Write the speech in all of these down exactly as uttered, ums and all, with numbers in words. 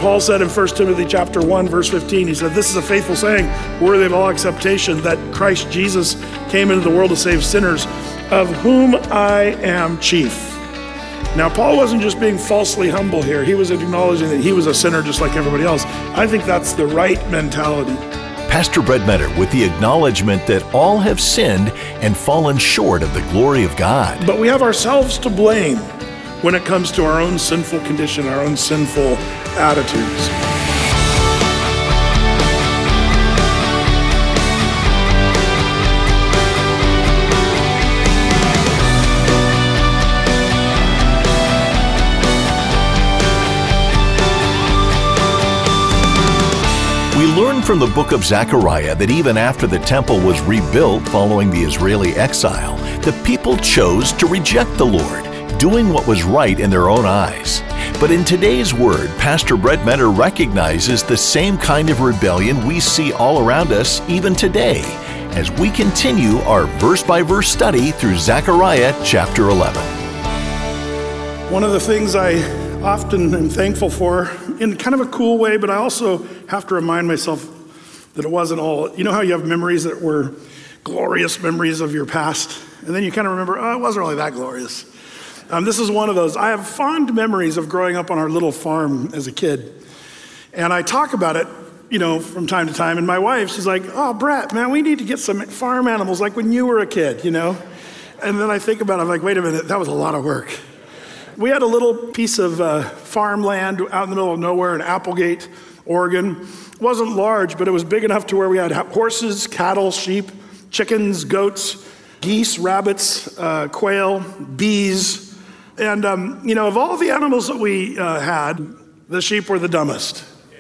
Paul said in First Timothy chapter one, verse fifteen, he said, this is a faithful saying, worthy of all acceptation, that Christ Jesus came into the world to save sinners, of whom I am chief. Now, Paul wasn't just being falsely humble here. He was acknowledging that he was a sinner just like everybody else. I think that's the right mentality. Pastor Brett Meador with the acknowledgement that all have sinned and fallen short of the glory of God. But we have ourselves to blame when it comes to our own sinful condition, our own sinful attitudes. We learn from the book of Zechariah that even after the temple was rebuilt following the Israeli exile, the people chose to reject the Lord, doing what was right in their own eyes. But in today's word, Pastor Brett Meador recognizes the same kind of rebellion we see all around us even today, as we continue our verse-by-verse study through Zechariah chapter eleven. One of the things I often am thankful for, in kind of a cool way, but I also have to remind myself that it wasn't all, you know how you have memories that were glorious memories of your past, and then you kind of remember, oh, it wasn't really that glorious. Um, this is one of those. I have fond memories of growing up on our little farm as a kid, and I talk about it, you know, from time to time, and my wife, she's like, oh, Brett, man, we need to get some farm animals like when you were a kid, you know? And then I think about it, I'm like, wait a minute, that was a lot of work. We had a little piece of uh, farmland out in the middle of nowhere in Applegate, Oregon. It wasn't large, but it was big enough to where we had horses, cattle, sheep, chickens, goats, geese, rabbits, uh, quail, bees. And, um, you know, of all the animals that we uh, had, the sheep were the dumbest.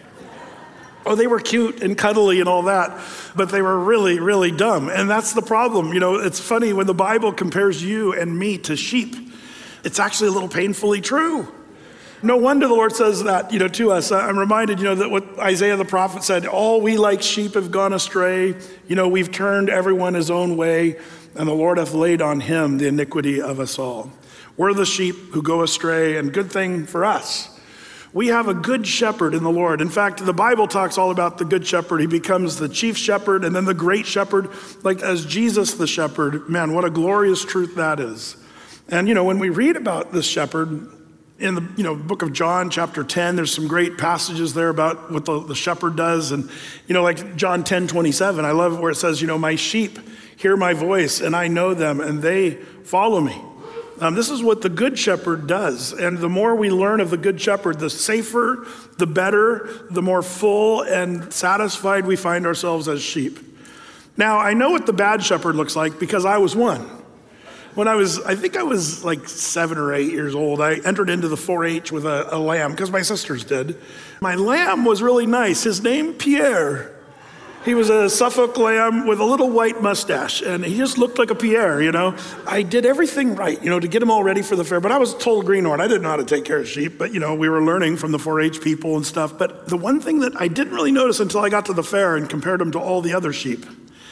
Oh, they were cute and cuddly and all that, but they were really, really dumb. And that's the problem. You know, it's funny when the Bible compares you and me to sheep. It's actually a little painfully true. No wonder the Lord says that, you know, to us. I'm reminded, you know, that what Isaiah the prophet said, all we like sheep have gone astray. You know, we've turned everyone his own way, and the Lord hath laid on him the iniquity of us all. We're the sheep who go astray, and good thing for us. We have a good shepherd in the Lord. In fact, the Bible talks all about the good shepherd. He becomes the chief shepherd and then the great shepherd, like as Jesus the shepherd. Man, what a glorious truth that is. And, you know, when we read about this shepherd in the, you know, book of John, chapter ten, there's some great passages there about what the, the shepherd does. And, you know, like John ten twenty-seven, I love where it says, you know, my sheep hear my voice and I know them and they follow me. Um, this is what the good shepherd does. And the more we learn of the good shepherd, the safer, the better, the more full and satisfied we find ourselves as sheep. Now, I know what the bad shepherd looks like because I was one. When I was, I think I was like seven or eight years old, I entered into the four H with a, a lamb, because my sisters did. My lamb was really nice. His name, Pierre. He was a Suffolk lamb with a little white mustache, and he just looked like a Pierre, you know. I did everything right, you know, to get him all ready for the fair, but I was a total greenhorn. I didn't know how to take care of sheep, but, you know, we were learning from the four H people and stuff. But the one thing that I didn't really notice until I got to the fair and compared him to all the other sheep,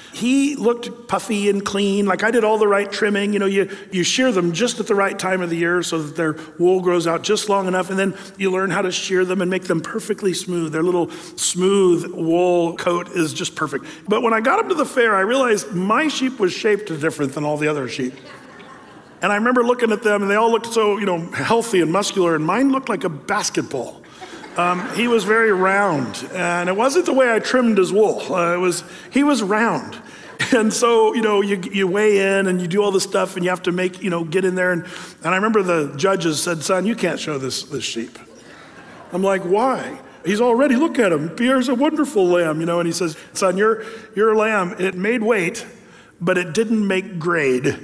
he looked puffy and clean, like I did all the right trimming. You know, you, you shear them just at the right time of the year so that their wool grows out just long enough, and then you learn how to shear them and make them perfectly smooth. Their little smooth wool coat is just perfect. But when I got him to the fair, I realized my sheep was shaped different than all the other sheep. And I remember looking at them, and they all looked so, you know, healthy and muscular, and mine looked like a basketball. Um, he was very round, and it wasn't the way I trimmed his wool. Uh, it was, he was round. And so, you know, you you weigh in and you do all this stuff and you have to make, you know, get in there. And, and I remember the judges said, son, you can't show this, this sheep. I'm like, why? He's already, look at him. Pierre's a wonderful lamb, you know, and he says, son, your, your lamb, it made weight, but it didn't make grade.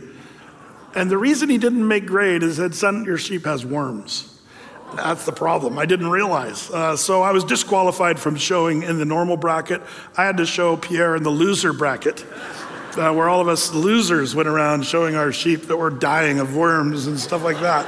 And the reason he didn't make grade is that, son, your sheep has worms. That's the problem. I didn't realize. Uh, so I was disqualified from showing in the normal bracket. I had to show Pierre in the loser bracket, uh, where all of us losers went around showing our sheep that were dying of worms and stuff like that.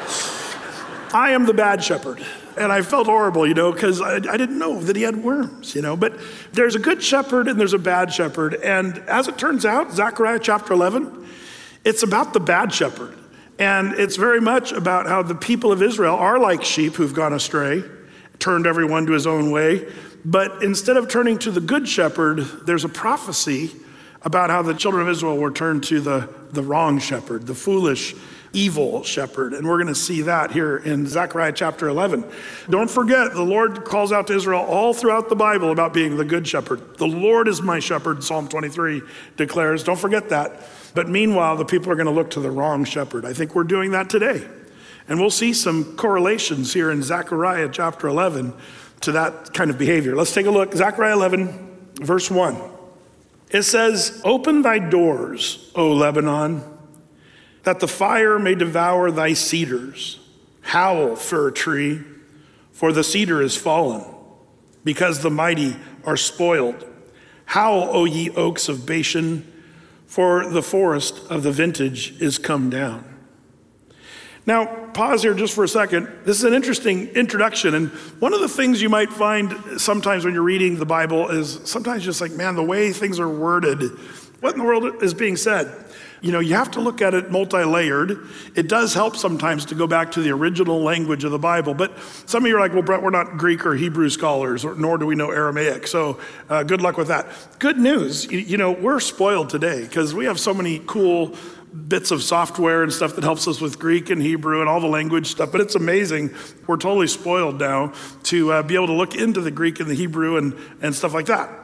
I am the bad shepherd. And I felt horrible, you know, because I, I didn't know that he had worms, you know. But there's a good shepherd and there's a bad shepherd. And as it turns out, Zechariah chapter eleven, it's about the bad shepherd. And it's very much about how the people of Israel are like sheep who've gone astray, turned everyone to his own way. But instead of turning to the good shepherd, there's a prophecy about how the children of Israel were turned to the, the wrong shepherd, the foolish, evil shepherd. And we're going to see that here in Zechariah chapter eleven. Don't forget, the Lord calls out to Israel all throughout the Bible about being the good shepherd. The Lord is my shepherd, Psalm twenty-three declares. Don't forget that. But meanwhile, the people are going to look to the wrong shepherd. I think we're doing that today. And we'll see some correlations here in Zechariah chapter eleven to that kind of behavior. Let's take a look. Zechariah eleven, verse one. It says, "Open thy doors, O Lebanon, that the fire may devour thy cedars. Howl, fir tree, for the cedar is fallen, because the mighty are spoiled. Howl, O ye oaks of Bashan, for the forest of the vintage is come down." Now, pause here just for a second. This is an interesting introduction. And one of the things you might find sometimes when you're reading the Bible is sometimes just like, man, the way things are worded, what in the world is being said? You know, you have to look at it multi-layered. It does help sometimes to go back to the original language of the Bible. But some of you are like, well, Brett, we're not Greek or Hebrew scholars, or, nor do we know Aramaic. So uh, good luck with that. Good news, you, you know, we're spoiled today because we have so many cool bits of software and stuff that helps us with Greek and Hebrew and all the language stuff. But it's amazing. We're totally spoiled now to uh, be able to look into the Greek and the Hebrew and, and stuff like that.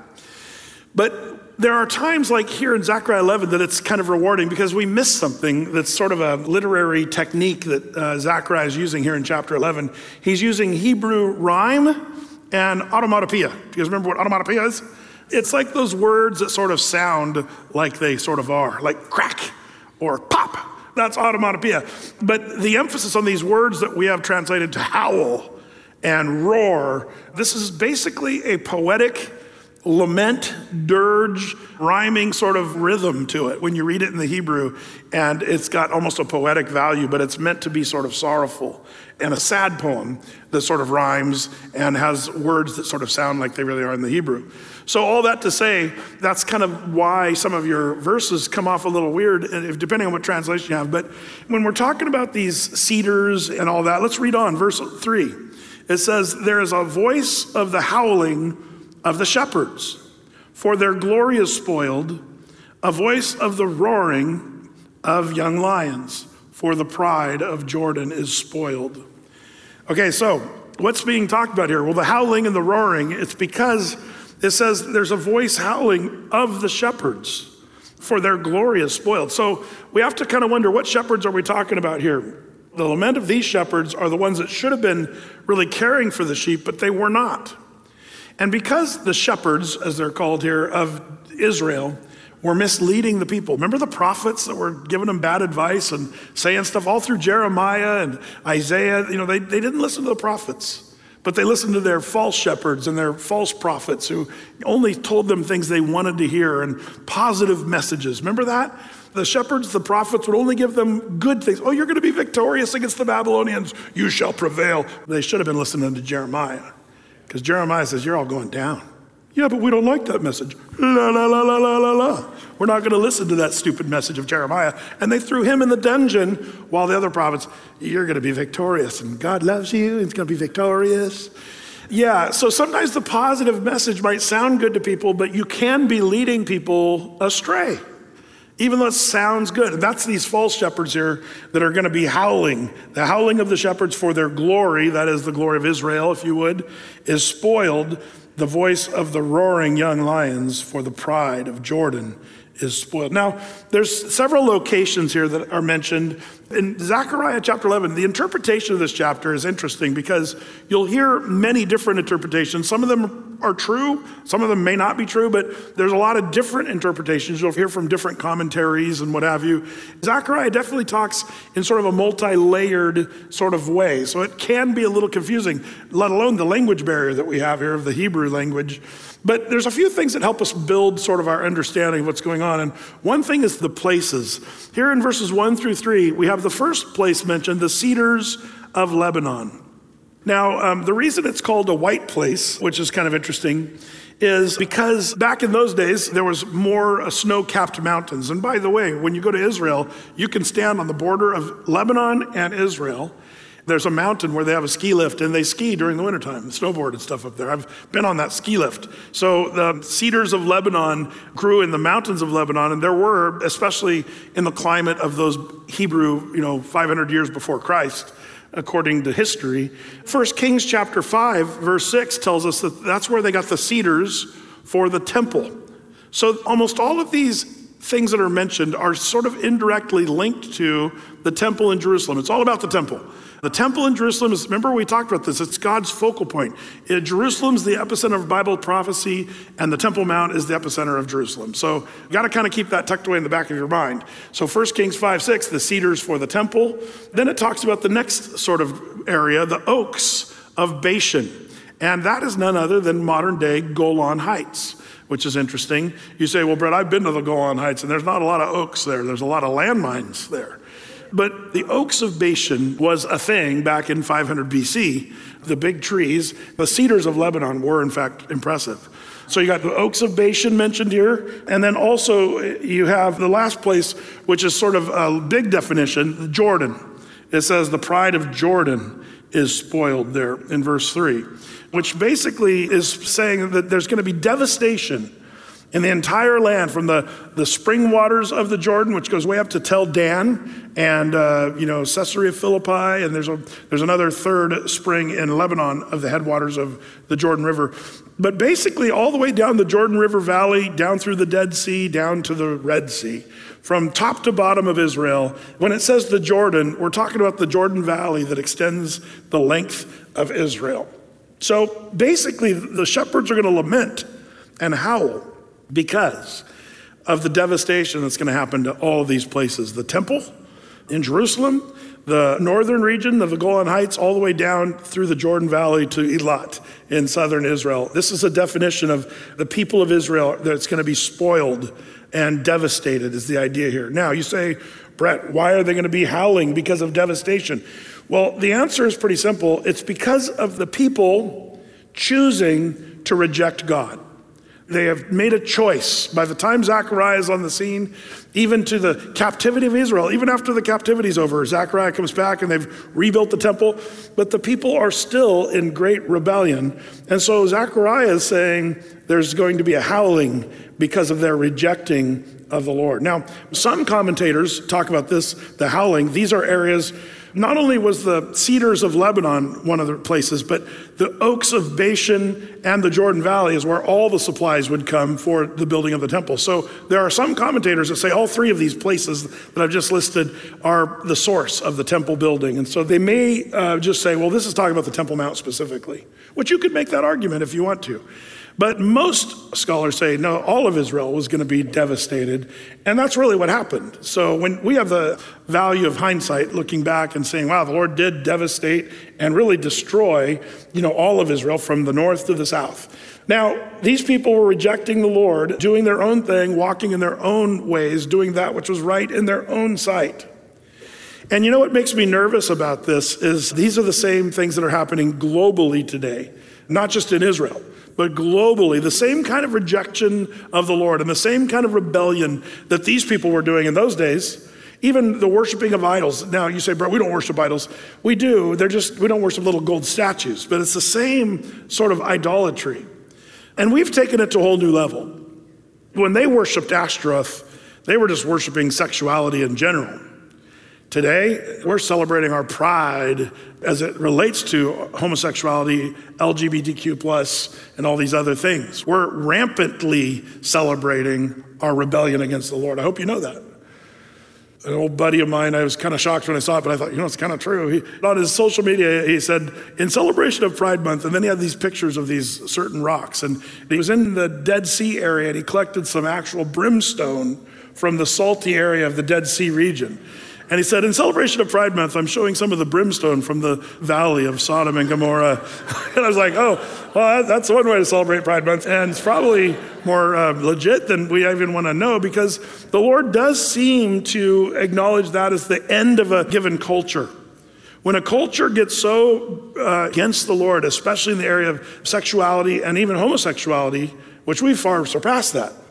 But there are times like here in Zechariah eleven that it's kind of rewarding because we miss something that's sort of a literary technique that uh, Zechariah is using here in chapter eleven. He's using Hebrew rhyme and automatopoeia. Do you guys remember what automatopoeia is? It's like those words that sort of sound like they sort of are, like crack or pop. That's automatopoeia. But the emphasis on these words that we have translated to howl and roar, this is basically a poetic lament, dirge, rhyming sort of rhythm to it when you read it in the Hebrew. And it's got almost a poetic value, but it's meant to be sort of sorrowful. And a sad poem that sort of rhymes and has words that sort of sound like they really are in the Hebrew. So all that to say, that's kind of why some of your verses come off a little weird, depending on what translation you have. But when we're talking about these cedars and all that, let's read on, verse three. It says, "There is a voice of the howling of the shepherds, for their glory is spoiled, a voice of the roaring of young lions, for the pride of Jordan is spoiled." Okay, so what's being talked about here? Well, the howling and the roaring, it's because it says there's a voice howling of the shepherds, for their glory is spoiled. So we have to kind of wonder, what shepherds are we talking about here? The lament of these shepherds are the ones that should have been really caring for the sheep, but they were not. And because the shepherds, as they're called here, of Israel, were misleading the people. Remember the prophets that were giving them bad advice and saying stuff all through Jeremiah and Isaiah? You know, they, they didn't listen to the prophets, but they listened to their false shepherds and their false prophets who only told them things they wanted to hear and positive messages. Remember that? The shepherds, the prophets would only give them good things. Oh, you're going to be victorious against the Babylonians. You shall prevail. They should have been listening to Jeremiah, because Jeremiah says, you're all going down. Yeah, but we don't like that message. La, la, la, la, la, la, la. We're not going to listen to that stupid message of Jeremiah. And they threw him in the dungeon while the other prophets, you're going to be victorious and God loves you. It's going to be victorious. Yeah, so sometimes the positive message might sound good to people, but you can be leading people astray, even though it sounds good. And that's these false shepherds here that are going to be howling. The howling of the shepherds for their glory, that is the glory of Israel, if you would, is spoiled. The voice of the roaring young lions for the pride of Jordan is spoiled. Now, there's several locations here that are mentioned. In Zechariah chapter eleven, the interpretation of this chapter is interesting because you'll hear many different interpretations. Some of them are true, some of them may not be true, but there's a lot of different interpretations. You'll hear from different commentaries and what have you. Zechariah definitely talks in sort of a multi-layered sort of way, so it can be a little confusing, let alone the language barrier that we have here of the Hebrew language. But there's a few things that help us build sort of our understanding of what's going on. And one thing is the places. Here in verses one through three, we have the first place mentioned, the cedars of Lebanon. Now, um, the reason it's called a white place, which is kind of interesting, is because back in those days, there was more uh, snow-capped mountains. And by the way, when you go to Israel, you can stand on the border of Lebanon and Israel, There's a mountain where they have a ski lift and they ski during the wintertime, snowboard and stuff up there. I've been on that ski lift. So the cedars of Lebanon grew in the mountains of Lebanon, and there were, especially in the climate of those Hebrew, you know, five hundred years before Christ, according to history. First Kings chapter five, verse six tells us that that's where they got the cedars for the temple. So almost all of these things that are mentioned are sort of indirectly linked to the temple in Jerusalem. It's all about the temple. The temple in Jerusalem is, remember we talked about this, it's God's focal point. It, Jerusalem's the epicenter of Bible prophecy, and the Temple Mount is the epicenter of Jerusalem. So you gotta kind of keep that tucked away in the back of your mind. So First Kings five, six, the cedars for the temple. Then it talks about the next sort of area, the oaks of Bashan. And that is none other than modern day Golan Heights, which is interesting. You say, well, Brett, I've been to the Golan Heights, and there's not a lot of oaks there. There's a lot of landmines there. But the oaks of Bashan was a thing back in five hundred B C. The big trees, the cedars of Lebanon were in fact impressive. So you got the oaks of Bashan mentioned here. And then also you have the last place, which is sort of a big definition, Jordan. It says the pride of Jordan is spoiled there in verse three, which basically is saying that there's going to be devastation in the entire land, from the, the spring waters of the Jordan, which goes way up to Tel Dan and, uh, you know, Caesarea Philippi, and there's a there's another third spring in Lebanon of the headwaters of the Jordan River. But basically all the way down the Jordan River Valley, down through the Dead Sea, down to the Red Sea, from top to bottom of Israel. When it says the Jordan, we're talking about the Jordan Valley that extends the length of Israel. So basically the shepherds are going to lament and howl because of the devastation that's going to happen to all of these places. The temple in Jerusalem, the northern region of the Golan Heights, all the way down through the Jordan Valley to Eilat in southern Israel. This is a definition of the people of Israel that's going to be spoiled and devastated is the idea here. Now you say, Brett, why are they going to be howling because of devastation? Well, the answer is pretty simple. It's because of the people choosing to reject God. They have made a choice. By the time Zechariah is on the scene, even to the captivity of Israel, even after the captivity is over, Zechariah comes back and they've rebuilt the temple, but the people are still in great rebellion. And so Zechariah is saying there's going to be a howling because of their rejecting of the Lord. Now, some commentators talk about this, the howling. These are areas. Not only was the cedars of Lebanon one of the places, but the oaks of Bashan and the Jordan Valley is where all the supplies would come for the building of the temple. So there are some commentators that say all three of these places that I've just listed are the source of the temple building. And so they may uh, just say, well, this is talking about the Temple Mount specifically, which you could make that argument if you want to. But most scholars say, no, all of Israel was going to be devastated. And that's really what happened. So when we have the value of hindsight, looking back and saying, wow, the Lord did devastate and really destroy, you know, all of Israel from the north to the south. Now, these people were rejecting the Lord, doing their own thing, walking in their own ways, doing that which was right in their own sight. And you know what makes me nervous about this is these are the same things that are happening globally today, not just in Israel, but globally, the same kind of rejection of the Lord and the same kind of rebellion that these people were doing in those days, even the worshiping of idols. Now you say, bro, we don't worship idols. We do, they're just, we don't worship little gold statues, but it's the same sort of idolatry. And we've taken it to a whole new level. When they worshiped Ashtaroth, they were just worshiping sexuality in general. Today, we're celebrating our pride as it relates to homosexuality, L G B T Q plus, and all these other things. We're rampantly celebrating our rebellion against the Lord. I hope you know that. An old buddy of mine, I was kind of shocked when I saw it, but I thought, you know, it's kind of true. He, on his social media, he said, in celebration of Pride Month, and then he had these pictures of these certain rocks, and he was in the Dead Sea area, and he collected some actual brimstone from the salty area of the Dead Sea region. And he said, in celebration of Pride Month, I'm showing some of the brimstone from the valley of Sodom and Gomorrah. And I was like, oh, well, that's one way to celebrate Pride Month. And it's probably more uh, legit than we even want to know, because the Lord does seem to acknowledge that as the end of a given culture. When a culture gets so uh, against the Lord, especially in the area of sexuality and even homosexuality, which we've far surpassed that,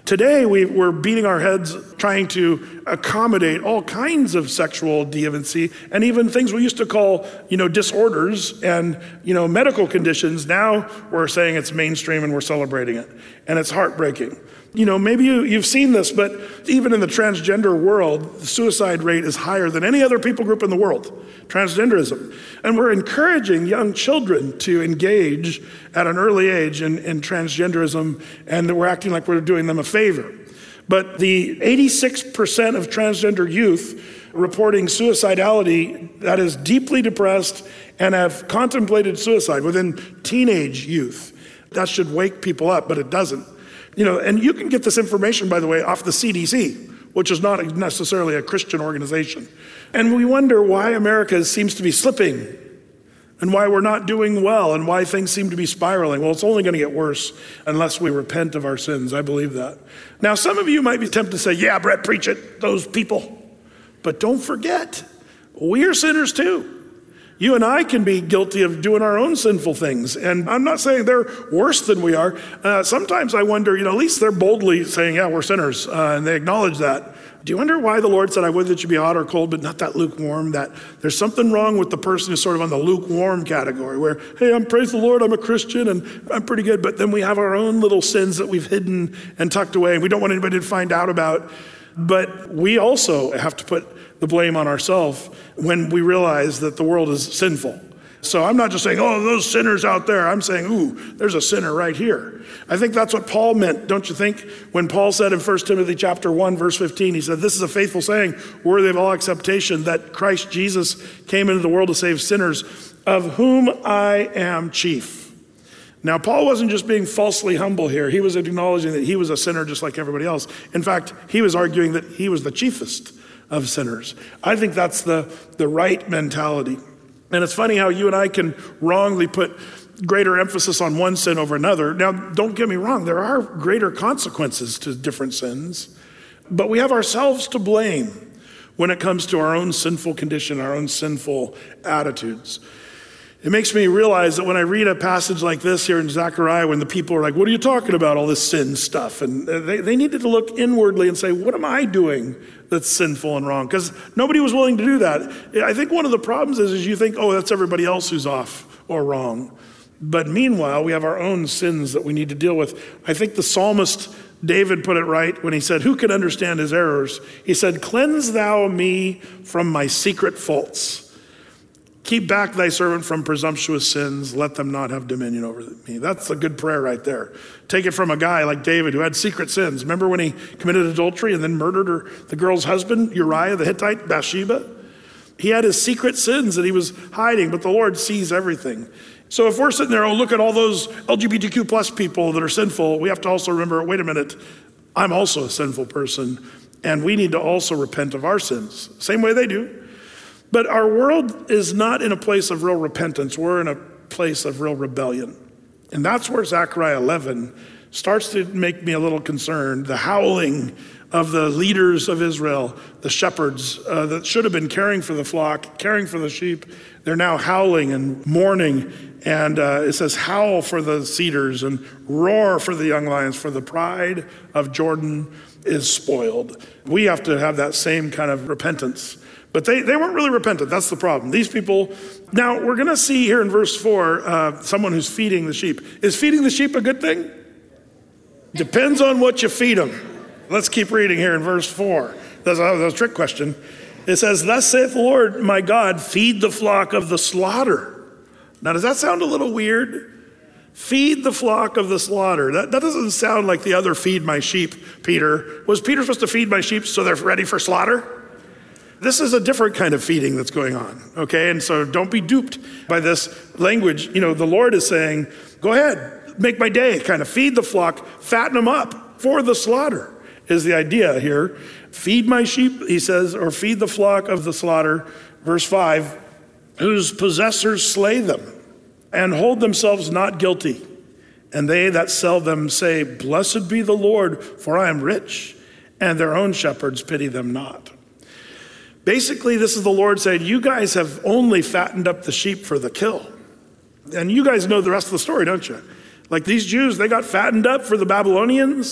Today, we, we're beating our heads trying to accommodate all kinds of sexual deviancy and even things we used to call, you know, disorders and, you know, medical conditions. Now we're saying it's mainstream and we're celebrating it. And it's heartbreaking. You know, maybe you, you've seen this, but even in the transgender world, the suicide rate is higher than any other people group in the world, transgenderism. And we're encouraging young children to engage at an early age in, in transgenderism, and we're acting like we're doing them a favor. But the eighty-six percent of transgender youth reporting suicidality that is deeply depressed and have contemplated suicide within teenage youth. That should wake people up, but it doesn't. You know, and you can get this information, by the way, off the C D C, which is not necessarily a Christian organization. And we wonder why America seems to be slipping and why we're not doing well and why things seem to be spiraling. Well, it's only going to get worse unless we repent of our sins. I believe that. Now, some of you might be tempted to say, yeah, Brett, preach it, those people. But don't forget, we are sinners too. You and I can be guilty of doing our own sinful things. And I'm not saying they're worse than we are. Uh, sometimes I wonder, you know, at least they're boldly saying, yeah, we're sinners, uh, and they acknowledge that. Do you wonder why the Lord said, I would that you be hot or cold, but not that lukewarm? That there's something wrong with the person who's sort of on the lukewarm category where, hey, I'm praise the Lord, I'm a Christian, and I'm pretty good. But then we have our own little sins that we've hidden and tucked away, and we don't want anybody to find out about. But we also have to put the blame on ourselves when we realize that the world is sinful. So I'm not just saying, oh, those sinners out there. I'm saying, ooh, there's a sinner right here. I think that's what Paul meant, don't you think? When Paul said in First Timothy chapter one, verse fifteen, he said, this is a faithful saying, worthy of all acceptation, that Christ Jesus came into the world to save sinners, of whom I am chief. Now, Paul wasn't just being falsely humble here. He was acknowledging that he was a sinner just like everybody else. In fact, he was arguing that he was the chiefest of sinners. I think that's the, the right mentality. And it's funny how you and I can wrongly put greater emphasis on one sin over another. Now, don't get me wrong, there are greater consequences to different sins, but we have ourselves to blame when it comes to our own sinful condition, our own sinful attitudes. It makes me realize that when I read a passage like this here in Zechariah, when the people are like, what are you talking about, all this sin stuff? And they, they needed to look inwardly and say, what am I doing that's sinful and wrong? Because nobody was willing to do that. I think one of the problems is, is you think, oh, that's everybody else who's off or wrong. But meanwhile, we have our own sins that we need to deal with. I think the psalmist David put it right when he said, who can understand his errors? He said, cleanse thou me from my secret faults. Keep back thy servant from presumptuous sins. Let them not have dominion over me. That's a good prayer right there. Take it from a guy like David who had secret sins. Remember when he committed adultery and then murdered her, the girl's husband, Uriah the Hittite, Bathsheba? He had his secret sins that he was hiding, but the Lord sees everything. So if we're sitting there, oh, look at all those L G B T Q plus people that are sinful, we have to also remember, wait a minute, I'm also a sinful person, and we need to also repent of our sins, same way they do. But our world is not in a place of real repentance. We're in a place of real rebellion. And that's where Zechariah eleven starts to make me a little concerned. The howling of the leaders of Israel, the shepherds uh, that should have been caring for the flock, caring for the sheep, they're now howling and mourning. And uh, it says, howl for the cedars and roar for the young lions, for the pride of Jordan is spoiled. We have to have that same kind of repentance. But they, they weren't really repentant. That's the problem. These people, now we're going to see here in verse four, uh, someone who's feeding the sheep. Is feeding the sheep a good thing? Depends on what you feed them. Let's keep reading here in verse four. That's a, that's a trick question. It says, thus saith the Lord, my God, feed the flock of the slaughter. Now, does that sound a little weird? Feed the flock of the slaughter. That, that doesn't sound like the other feed my sheep, Peter. Was Peter supposed to feed my sheep so they're ready for slaughter? This is a different kind of feeding that's going on, okay? And so don't be duped by this language. You know, the Lord is saying, go ahead, make my day, kind of feed the flock, fatten them up for the slaughter is the idea here. Feed my sheep, he says, or feed the flock of the slaughter. Verse five, whose possessors slay them and hold themselves not guilty. And they that sell them say, blessed be the Lord, for I am rich, and their own shepherds pity them not. Basically, this is the Lord saying, you guys have only fattened up the sheep for the kill. And you guys know the rest of the story, don't you? Like these Jews, they got fattened up for the Babylonians.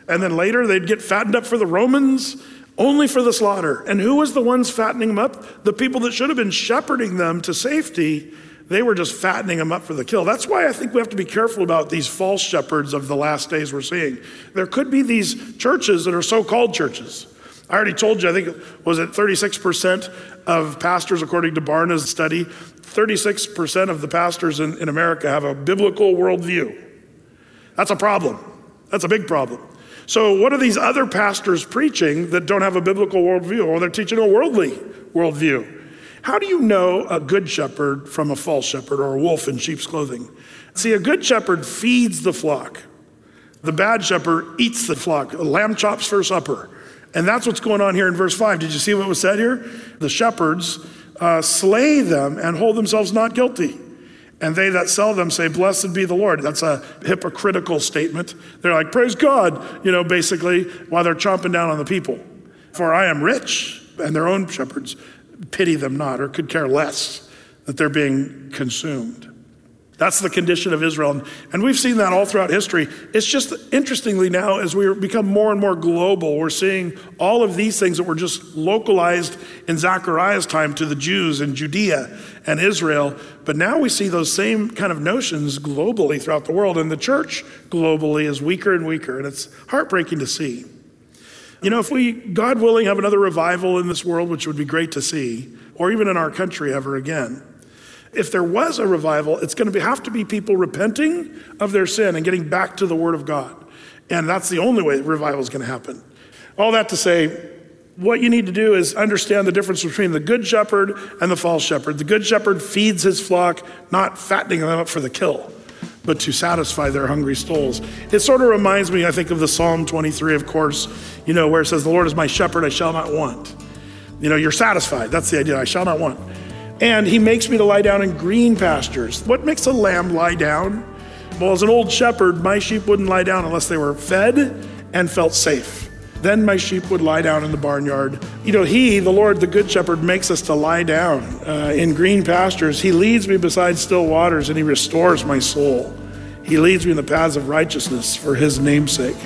And then later they'd get fattened up for the Romans, only for the slaughter. And who was the ones fattening them up? The people that should have been shepherding them to safety. They were just fattening them up for the kill. That's why I think we have to be careful about these false shepherds of the last days we're seeing. There could be these churches that are so-called churches. I already told you, I think, was it thirty-six percent of pastors, according to Barna's study, thirty-six percent of the pastors in, in America have a biblical worldview. That's a problem. That's a big problem. So what are these other pastors preaching that don't have a biblical worldview? Or they're teaching a worldly worldview. How do you know a good shepherd from a false shepherd or a wolf in sheep's clothing? See, a good shepherd feeds the flock. The bad shepherd eats the flock, lamb chops for supper. And that's what's going on here in verse five. Did you see what was said here? The shepherds uh, slay them and hold themselves not guilty. And they that sell them say, blessed be the Lord. That's a hypocritical statement. They're like, praise God, you know, basically, while they're chomping down on the people. For I am rich, and their own shepherds pity them not, or could care less that they're being consumed. That's the condition of Israel. And we've seen that all throughout history. It's just interestingly now, as we become more and more global, we're seeing all of these things that were just localized in Zechariah's time to the Jews in Judea and Israel. But now we see those same kind of notions globally throughout the world. And the church globally is weaker and weaker. And it's heartbreaking to see. You know, if we, God willing, have another revival in this world, which would be great to see, or even in our country ever again, if there was a revival, it's going to be, have to be people repenting of their sin and getting back to the Word of God. And that's the only way revival is going to happen. All that to say, what you need to do is understand the difference between the good shepherd and the false shepherd. The good shepherd feeds his flock, not fattening them up for the kill, but to satisfy their hungry souls. It sort of reminds me, I think, of the Psalm twenty-three, of course, you know, where it says, the Lord is my shepherd, I shall not want. You know, you're satisfied. That's the idea, I shall not want. And he makes me to lie down in green pastures. What makes a lamb lie down? Well, as an old shepherd, my sheep wouldn't lie down unless they were fed and felt safe. Then my sheep would lie down in the barnyard. You know, he, the Lord, the good shepherd, makes us to lie down uh, in green pastures. He leads me beside still waters, and he restores my soul. He leads me in the paths of righteousness for his name's sake.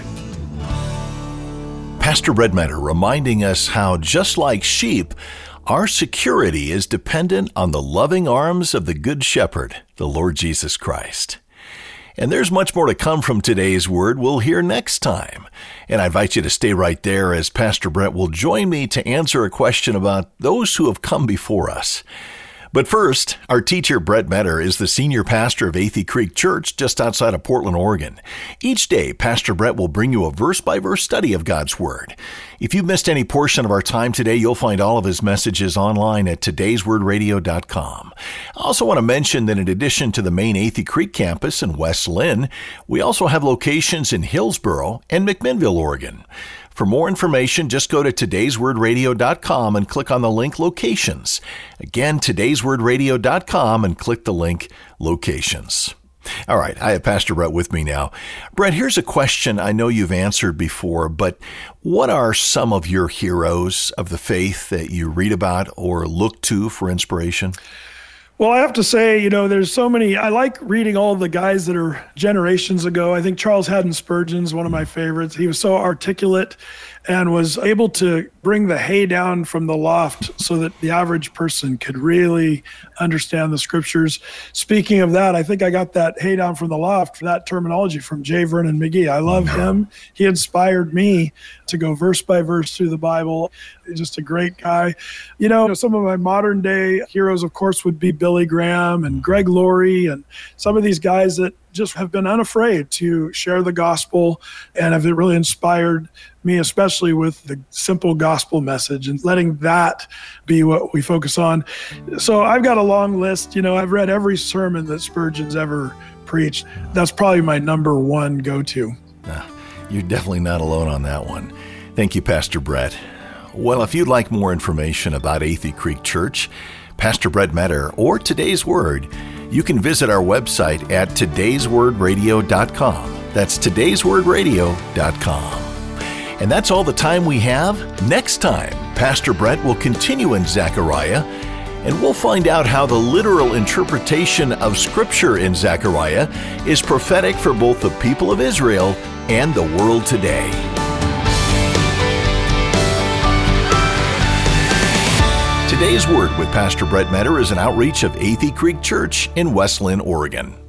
Pastor Redmatter reminding us how, just like sheep, our security is dependent on the loving arms of the Good Shepherd, the Lord Jesus Christ. And there's much more to come from today's word we'll hear next time. And I invite you to stay right there as Pastor Brett will join me to answer a question about those who have come before us. But first, our teacher, Brett Metter, is the senior pastor of Athey Creek Church just outside of Portland, Oregon. Each day, Pastor Brett will bring you a verse-by-verse study of God's Word. If you missed any portion of our time today, you'll find all of his messages online at todays word radio dot com. I also want to mention that in addition to the main Athey Creek campus in West Lynn, we also have locations in Hillsboro and McMinnville, Oregon. For more information, just go to todays word radio dot com and click on the link Locations. Again, todays word radio dot com and click the link Locations. All right, I have Pastor Brett with me now. Brett, here's a question I know you've answered before, but what are some of your heroes of the faith that you read about or look to for inspiration? Well, I have to say, you know, there's so many. I like reading all the guys that are generations ago. I think Charles Haddon Spurgeon's one of my favorites. He was so articulate and was able to bring the hay down from the loft so that the average person could really understand the scriptures. Speaking of that, I think I got that hay down from the loft, that terminology from J. Vernon McGee. I love him. He inspired me to go verse by verse through the Bible. He's just a great guy. You know, some of my modern day heroes, of course, would be Billy Graham and Greg Laurie and some of these guys that just have been unafraid to share the gospel and have really inspired me, especially with the simple gospel message and letting that be what we focus on. So I've got a long list. You know, I've read every sermon that Spurgeon's ever preached. That's probably my number one go-to. Uh, you're definitely not alone on that one. Thank you, Pastor Brett. Well, if you'd like more information about Athey Creek Church, Pastor Brett Metter, or Today's Word, you can visit our website at todays word radio dot com. That's todays word radio dot com. And that's all the time we have. Next time, Pastor Brett will continue in Zechariah, and we'll find out how the literal interpretation of Scripture in Zechariah is prophetic for both the people of Israel and the world today. Today's Word with Pastor Brett Metter is an outreach of Athey Creek Church in West Linn, Oregon.